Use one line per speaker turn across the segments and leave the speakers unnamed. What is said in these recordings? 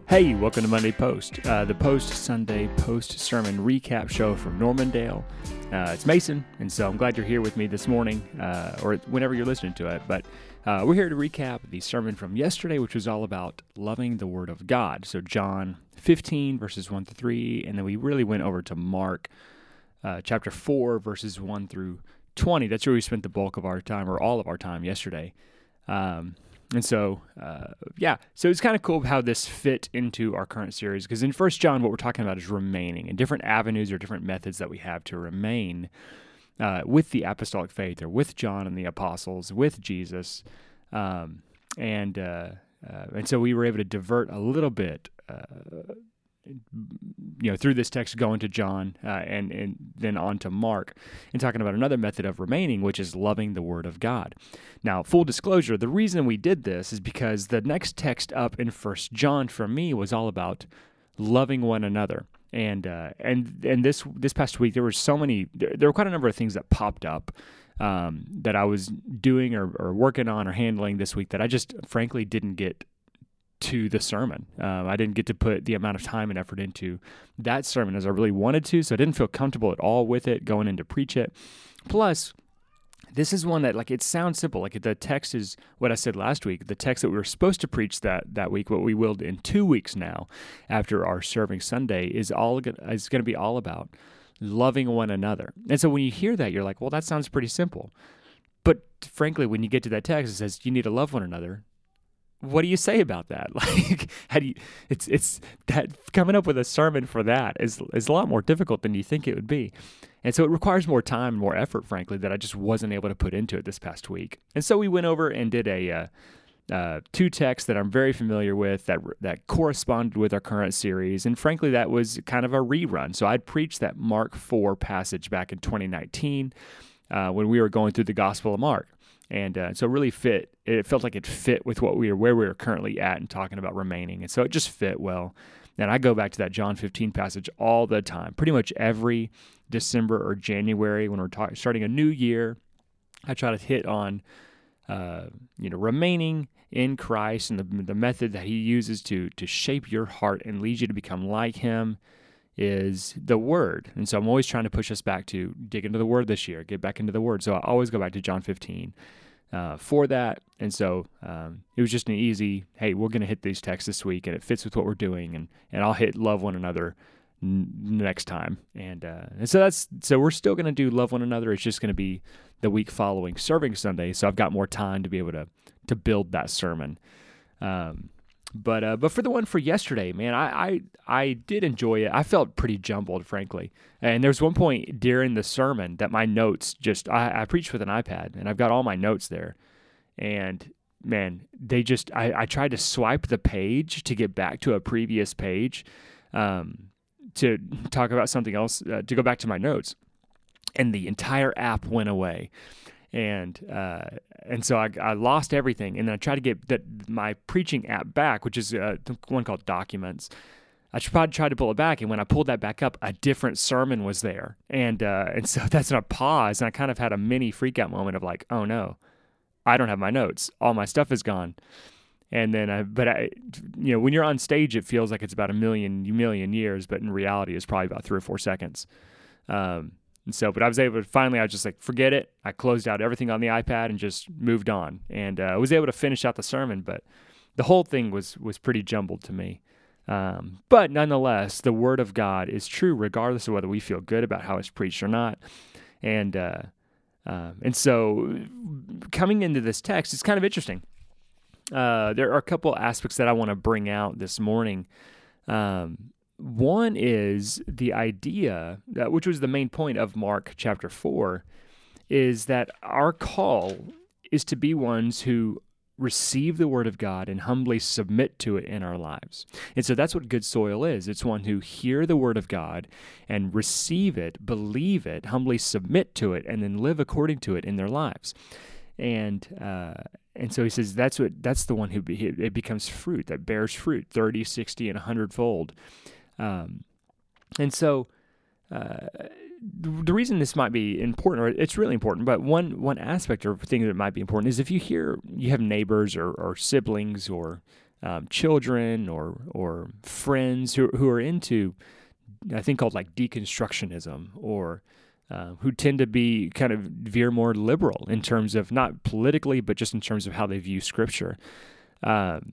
Hey, welcome to Monday Post, the post-Sunday post-sermon recap show from Normandale. It's Mason, and so I'm glad you're here with me this morning, or whenever you're listening to it. But we're here to recap the sermon from yesterday, which was all about loving the Word of God. So John 15, verses 1 through 3, and then we really went over to Mark chapter 4, verses 1 through 20. That's where we spent the bulk of our time, or all of our time yesterday. So it's kind of cool how this fit into our current series, because in 1 John, what we're talking about is remaining, and different avenues or different methods that we have to remain with the apostolic faith, or with John and the apostles, with Jesus. And so we were able to divert a little bit through this text, going to John and then on to Mark, and talking about another method of remaining, which is loving the Word of God. Now, full disclosure, the reason we did this is because the next text up in 1 John for me was all about loving one another. And this past week, there were quite a number of things that popped up that I was doing or working on or handling this week that I just frankly didn't get to the sermon. I didn't get to put the amount of time and effort into that sermon as I really wanted to, so I didn't feel comfortable at all with it going in to preach it. Plus, this is one that, it sounds simple. The text is what I said last week. The text that we were supposed to preach that week, what we will in 2 weeks now, after our Serving Sunday, is going to be all about loving one another. And so when you hear that, you're like, well, that sounds pretty simple. But frankly, when you get to that text, it says you need to love one another. What do you say about that? How do you? It's that coming up with a sermon for that is a lot more difficult than you think it would be, and so it requires more time and more effort, frankly, that I just wasn't able to put into it this past week. And so we went over and did two texts that I'm very familiar with that corresponded with our current series, and frankly, that was kind of a rerun. So I'd preached that Mark 4 passage back in 2019 when we were going through the Gospel of Mark. And so it really fit. It felt like it fit with where we were currently at and talking about remaining. And so it just fit well. And I go back to that John 15 passage all the time. Pretty much every December or January when we're starting a new year, I try to hit on, remaining in Christ and the method that He uses to shape your heart and lead you to become like Him is the Word. And so I'm always trying to push us back to dig into the Word this year, get back into the Word. So I always go back to John 15 for that. And so it was just an easy, hey, we're going to hit these texts this week, and it fits with what we're doing, and I'll hit love one another next time. And so we're still going to do love one another. It's just going to be the week following Serving Sunday, so I've got more time to be able to build that sermon. But for the one for yesterday, man, I did enjoy it. I felt pretty jumbled, frankly. And there's one point during the sermon that my notes I preached with an iPad, and I've got all my notes there. And man, I tried to swipe the page to get back to a previous page to talk about something else, to go back to my notes. And the entire app went away. And so I lost everything, and then I tried to get my preaching app back, which is the one called Documents. I tried to pull it back, and when I pulled that back up, a different sermon was there, and so that's when I paused, and I kind of had a mini freak out moment of like, oh no, I don't have my notes, all my stuff is gone. And then, when you're on stage, it feels like it's about a million years, but in reality, it's probably about 3 or 4 seconds. But I was able to I was just like, forget it. I closed out everything on the iPad and just moved on. And I was able to finish out the sermon, but the whole thing was pretty jumbled to me. But nonetheless, the Word of God is true regardless of whether we feel good about how it's preached or not. And so coming into this text, it's kind of interesting. There are a couple aspects that I want to bring out this morning. One is the idea, which was the main point of Mark chapter 4, is that our call is to be ones who receive the Word of God and humbly submit to it in our lives. And so that's what good soil is. It's one who hear the Word of God and receive it, believe it, humbly submit to it, and then live according to it in their lives. And so he says that's the one who it becomes fruit, that bears fruit, 30, 60, and 100-fold. And so the reason this might be important, or it's really important, but one aspect or thing that might be important is if you have neighbors or siblings or children or friends who are into a thing called like deconstructionism, or who tend to be kind of veer more liberal in terms of not politically, but just in terms of how they view Scripture. Um,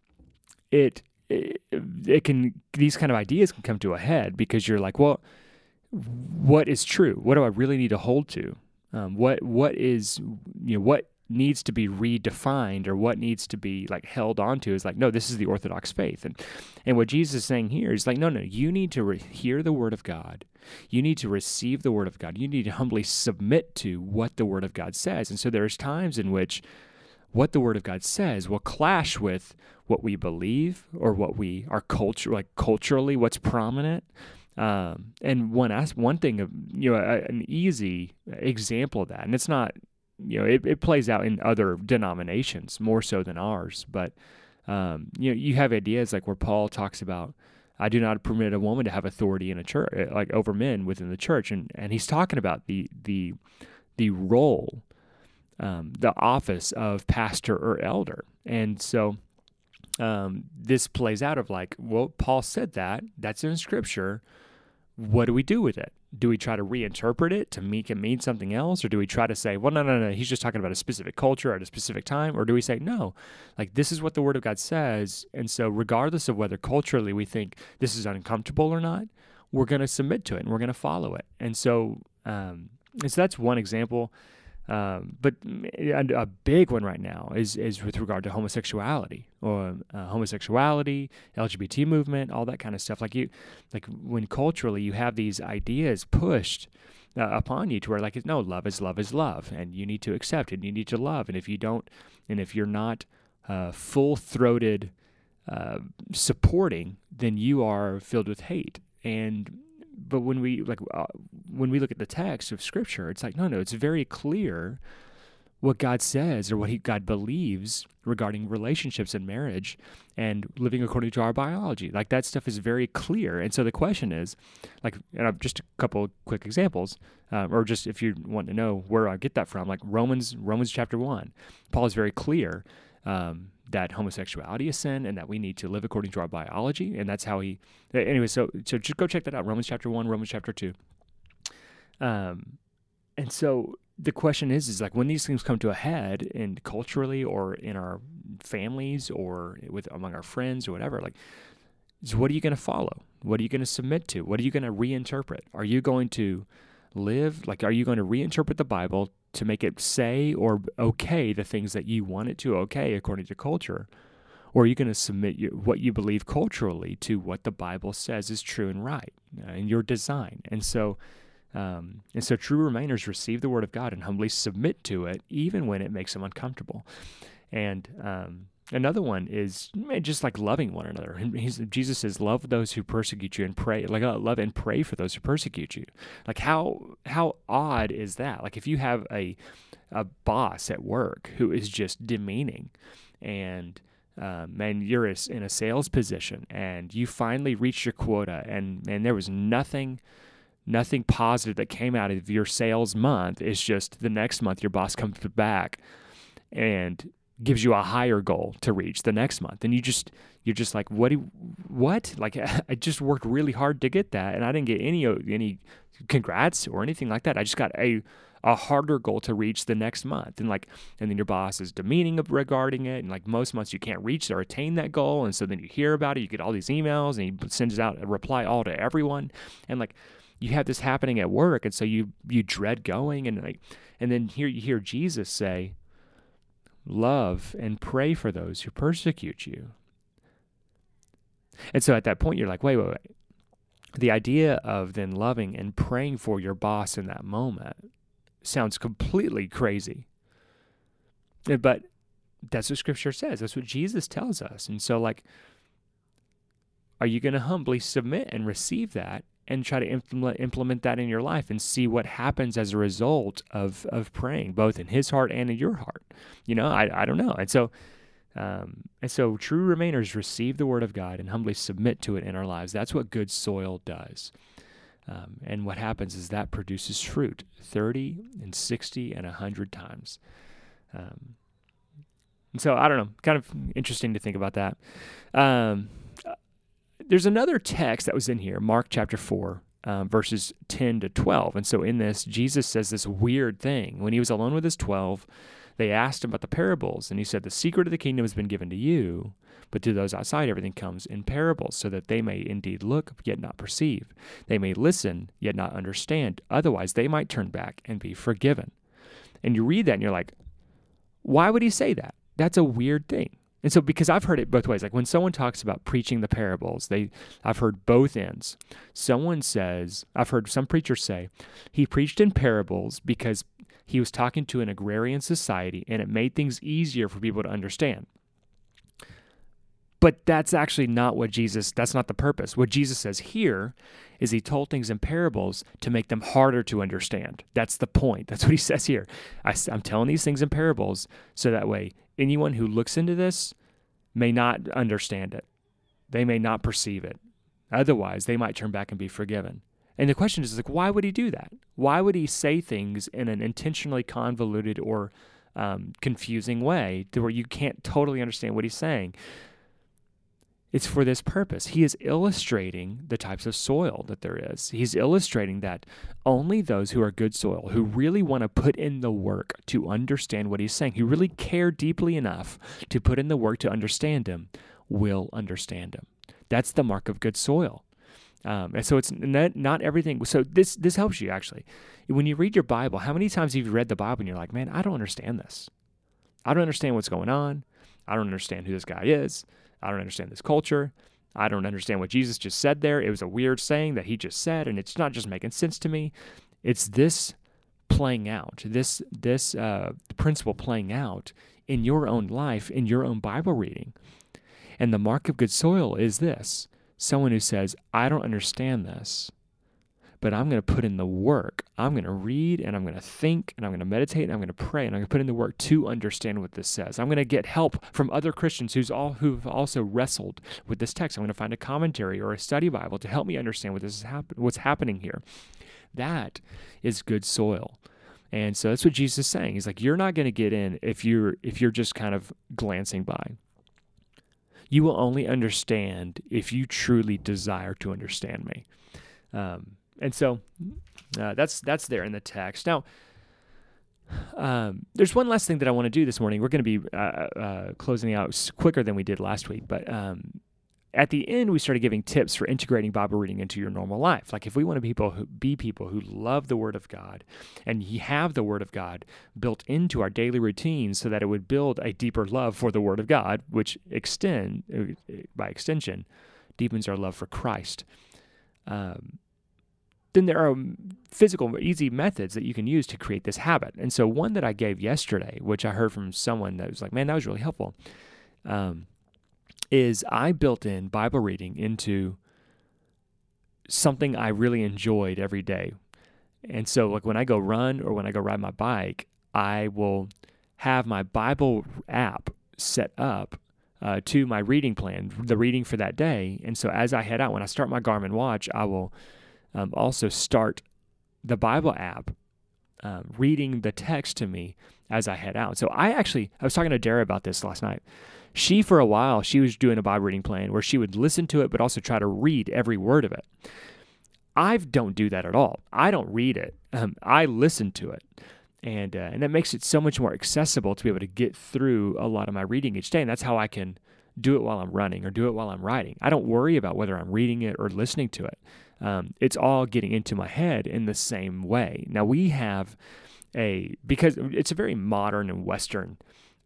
it can, these kind of ideas can come to a head because you're like, well, what is true? What do I really need to hold to? What is, what needs to be redefined, or what needs to be like held onto is like, no, this is the Orthodox faith. And what Jesus is saying here is like, no, you need to hear the Word of God. You need to receive the Word of God. You need to humbly submit to what the Word of God says. And so there's times in which what the Word of God says will clash with what we believe, or what we are culturally what's prominent. And one thing of, an easy example of that, and it's not, it plays out in other denominations more so than ours, but you have ideas like where Paul talks about, I do not permit a woman to have authority in a church, like over men within the church, and he's talking about the role, the office of pastor or elder. And so this plays out of like, well, Paul said that's in Scripture. What do we do with it? Do we try to reinterpret it to make it mean something else? Or do we try to say, well, no, he's just talking about a specific culture at a specific time? Or do we say, no, like this is what the Word of God says, and so regardless of whether culturally we think this is uncomfortable or not, we're going to submit to it and we're going to follow it. And so that's one example. But a big one right now is with regard to homosexuality, or LGBT movement, all that kind of stuff. Like when culturally you have these ideas pushed upon you to where like, no, love is love, and you need to accept and you need to love, and if you don't, and if you're not full-throated supporting, then you are filled with hate. But when we look at the text of Scripture, it's like, no, it's very clear what God says, or what God believes regarding relationships and marriage and living according to our biology. Like that stuff is very clear. And so the question is, like, and just a couple quick examples, or just if you want to know where I get that from, like Romans chapter 1, Paul is very clear that homosexuality is sin, and that we need to live according to our biology, and that's how he. Anyway, so just go check that out. Romans chapter 1, Romans chapter 2. And so the question is like, when these things come to a head, and culturally, or in our families, or among our friends, or whatever, like, so what are you going to follow? What are you going to submit to? What are you going to reinterpret? Are you going to are you going to reinterpret the Bible to make it say or okay the things that you want it to okay according to culture? Or are you going to submit what you believe culturally to what the Bible says is true and right in your design? And so true Remainers receive the Word of God and humbly submit to it, even when it makes them uncomfortable. And another one is just like loving one another. Jesus says, love those who persecute you and pray, love and pray for those who persecute you. Like how odd is that? Like if you have a boss at work who is just demeaning, and you're in a sales position, and you finally reached your quota, and there was nothing positive that came out of your sales month. It's just the next month your boss comes back and gives you a higher goal to reach the next month, and you're just like, what? Like, I just worked really hard to get that, and I didn't get any congrats or anything like that. I just got a harder goal to reach the next month, and then your boss is demeaning regarding it, and like most months you can't reach or attain that goal, and so then you hear about it, you get all these emails, and he sends out a reply all to everyone, and like you have this happening at work, and so you dread going, and then here you hear Jesus say, love and pray for those who persecute you. And so at that point, you're like, wait. The idea of then loving and praying for your boss in that moment sounds completely crazy. But that's what Scripture says. That's what Jesus tells us. And so, like, are you going to humbly submit and receive that and try to implement that in your life and see what happens as a result of praying, both in His heart and in your heart? I don't know. And so true Remainers receive the Word of God and humbly submit to it in our lives. That's what good soil does. And what happens is that produces fruit 30 and 60 and 100 times. And so I don't know, kind of interesting to think about that. Um, there's another text that was in here, Mark chapter 4, verses 10 to 12. And so in this, Jesus says this weird thing. When he was alone with his 12, they asked him about the parables, and he said, the secret of the kingdom has been given to you, but to those outside everything comes in parables, so that they may indeed look, yet not perceive. They may listen, yet not understand. Otherwise, they might turn back and be forgiven. And you read that, and you're like, why would he say that? That's a weird thing. And so, because I've heard it both ways, like when someone talks about preaching the parables, I've heard both ends. I've heard some preachers say, he preached in parables because he was talking to an agrarian society and it made things easier for people to understand. But that's actually not that's not the purpose. What Jesus says here is he told things in parables to make them harder to understand. That's the point. That's what he says here. I'm telling these things in parables so that way anyone who looks into this may not understand it. They may not perceive it. Otherwise, they might turn back and be forgiven. And the question is, like, why would he do that? Why would he say things in an intentionally convoluted or confusing way to where you can't totally understand what he's saying? It's for this purpose. He is illustrating the types of soil that there is. He's illustrating that only those who are good soil, who really want to put in the work to understand what he's saying, who really care deeply enough to put in the work to understand him, will understand him. That's the mark of good soil. And so it's not everything. So this helps you, actually. When you read your Bible, how many times have you read the Bible and you're like, man, I don't understand this. I don't understand what's going on. I don't understand who this guy is. I don't understand this culture. I don't understand what Jesus just said there. It was a weird saying that he just said, and it's not just making sense to me. It's this playing out, this principle playing out in your own life, in your own Bible reading. And the mark of good soil is this: someone who says, I don't understand this, but I'm going to put in the work. I'm going to read, and I'm going to think, and I'm going to meditate, and I'm going to pray, and I'm going to put in the work to understand what this says. I'm going to get help from other Christians who've also wrestled with this text. I'm going to find a commentary or a study Bible to help me understand what's happening here. That is good soil. And so that's what Jesus is saying. He's like, you're not going to get in if you're just kind of glancing by. You will only understand if you truly desire to understand me. And so that's there in the text. Now, there's one last thing that I want to do this morning. We're going to be closing out quicker than we did last week, but at the end, we started giving tips for integrating Bible reading into your normal life. Like if we want to be people who love the Word of God and have the Word of God built into our daily routines so that it would build a deeper love for the Word of God, which by extension, deepens our love for Christ. Then there are physical, easy methods that you can use to create this habit. And so one that I gave yesterday, which I heard from someone that was like, man, that was really helpful, is I built in Bible reading into something I really enjoyed every day. And so like when I go run or when I go ride my bike, I will have my Bible app set up to my reading plan, the reading for that day. And so as I head out, when I start my Garmin watch, I will also start the Bible app reading the text to me as I head out. So I was talking to Dara about this last night. For a while, she was doing a Bible reading plan where she would listen to it, but also try to read every word of it. I don't do that at all. I don't read it. I listen to it. And that makes it so much more accessible to be able to get through a lot of my reading each day. And that's how I can do it while I'm running or do it while I'm riding. I don't worry about whether I'm reading it or listening to it. It's all getting into my head in the same way. Now we have because it's a very modern and Western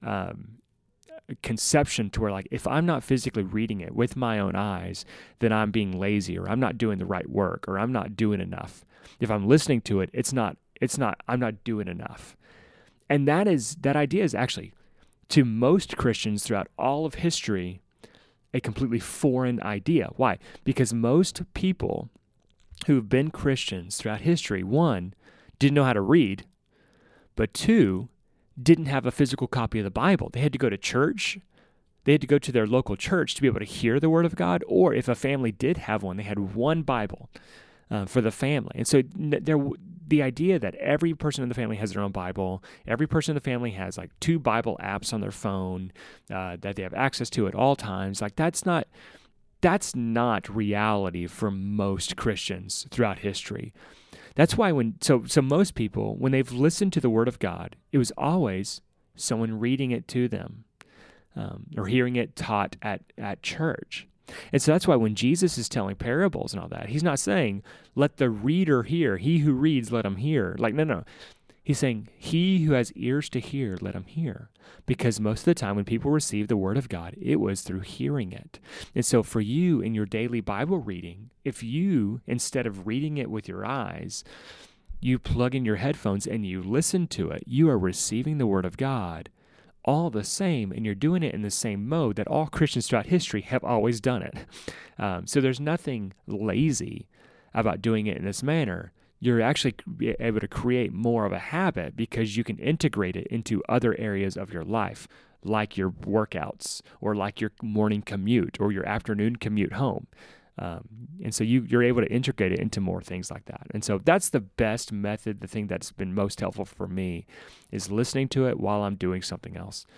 conception to where like, if I'm not physically reading it with my own eyes, then I'm being lazy or I'm not doing the right work or I'm not doing enough. If I'm listening to it, I'm not doing enough. And that idea is actually, to most Christians throughout all of history, a completely foreign idea. Why? Because most people who've been Christians throughout history, one, didn't know how to read, but two, didn't have a physical copy of the Bible. They had to go to church. They had to go to their local church to be able to hear the Word of God, or if a family did have one, they had one Bible for the family. And so the idea that every person in the family has their own Bible, every person in the family has like 2 Bible apps on their phone that they have access to at all times, like that's not reality for most Christians throughout history. That's why so most people, when they've listened to the Word of God, it was always someone reading it to them or hearing it taught at church. And so that's why when Jesus is telling parables and all that, he's not saying, let the reader hear. He who reads, let him hear. Like, no. He's saying, he who has ears to hear, let him hear. Because most of the time when people receive the Word of God, it was through hearing it. And so for you in your daily Bible reading, if you, instead of reading it with your eyes, you plug in your headphones and you listen to it, you are receiving the Word of God all the same, and you're doing it in the same mode that all Christians throughout history have always done it. So there's nothing lazy about doing it in this manner. You're actually able to create more of a habit because you can integrate it into other areas of your life, like your workouts or like your morning commute or your afternoon commute home. And so you're able to integrate it into more things like that. And so that's the best method. The thing that's been most helpful for me is listening to it while I'm doing something else.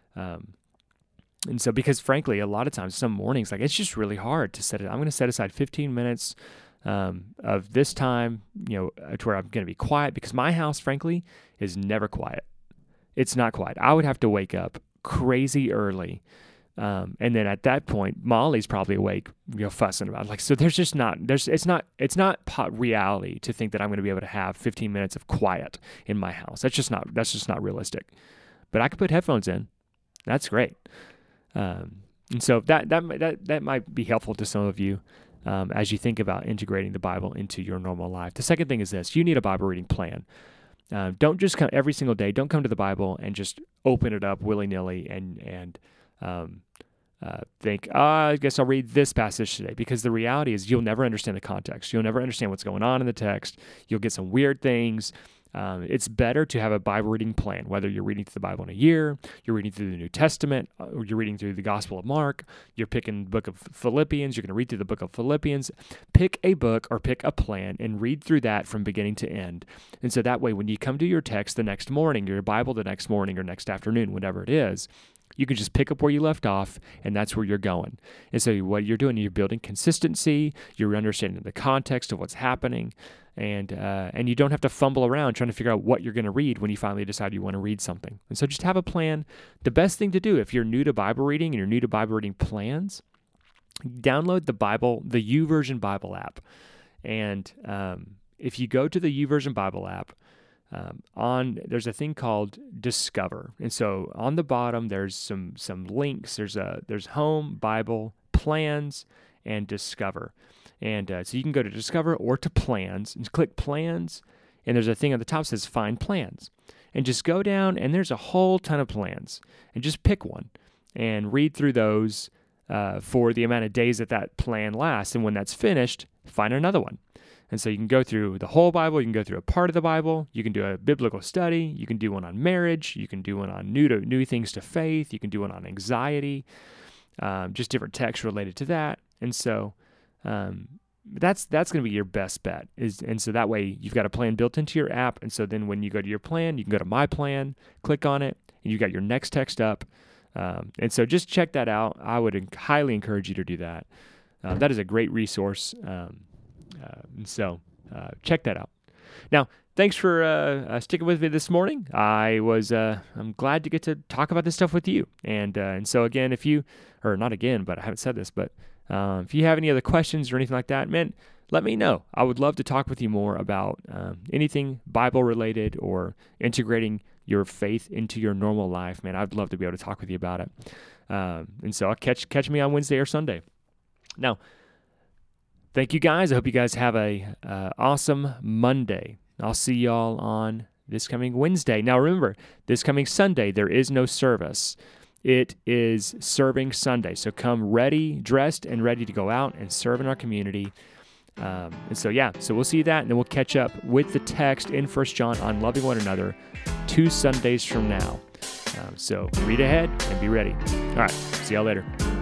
And so because frankly, a lot of times, some mornings, like it's just really hard to set it. I'm going to set aside 15 minutes of this time, to where I'm going to be quiet, because my house, frankly, is never quiet. It's not quiet. I would have to wake up crazy early. And then at that point, Molly's probably awake, fussing about it. Like, so there's just not, it's not reality to think that I'm going to be able to have 15 minutes of quiet in my house. That's just not realistic. But I could put headphones in. That's great. And so that might be helpful to some of you. As you think about integrating the Bible into your normal life. The second thing is this: you need a Bible reading plan. Don't just come every single day. Don't come to the Bible and just open it up willy-nilly and think, I guess I'll read this passage today, because the reality is you'll never understand the context. You'll never understand what's going on in the text. You'll get some weird things. It's better to have a Bible reading plan, whether you're reading through the Bible in a year, you're reading through the New Testament, or you're reading through the Gospel of Mark, you're picking the book of Philippians, you're going to read through the book of Philippians. Pick a book or pick a plan and read through that from beginning to end. And so that way, when you come to your text the next morning, your Bible the next morning or next afternoon, whatever it is, you can just pick up where you left off, and that's where you're going. And so what you're doing, you're building consistency, you're understanding the context of what's happening, and you don't have to fumble around trying to figure out what you're going to read when you finally decide you want to read something. And so just have a plan. The best thing to do if you're new to Bible reading and you're new to Bible reading plans, download the YouVersion Bible app. And if you go to the YouVersion Bible app, there's a thing called Discover. And so on the bottom, there's some links. There's Home, Bible, Plans, and Discover. And so you can go to Discover or to Plans and click Plans. And there's a thing on the top that says Find Plans. And just go down, and there's a whole ton of plans. And just pick one and read through those for the amount of days that plan lasts. And when that's finished, find another one. And so you can go through the whole Bible, you can go through a part of the Bible, you can do a biblical study, you can do one on marriage, you can do one on new things to faith, you can do one on anxiety, just different texts related to that. And so that's going to be your best bet. And so that way you've got a plan built into your app. And so then when you go to your plan, you can go to My Plan, click on it, and you got your next text up. And so just check that out. I would highly encourage you to do that. That is a great resource. So check that out. Now, thanks for sticking with me this morning. I'm glad to get to talk about this stuff with you. And so again, if you haven't said this, but if you have any other questions or anything like that, man, let me know. I would love to talk with you more about anything Bible related or integrating your faith into your normal life. Man, I'd love to be able to talk with you about it. And so I'll catch me on Wednesday or Sunday. Now, thank you guys. I hope you guys have a awesome Monday. I'll see y'all on this coming Wednesday. Now remember, this coming Sunday, there is no service. It is Serving Sunday. So come dressed and ready to go out and serve in our community. So we'll see that, and then we'll catch up with the text in 1 John on loving one another 2 Sundays from now. So read ahead and be ready. All right, see y'all later.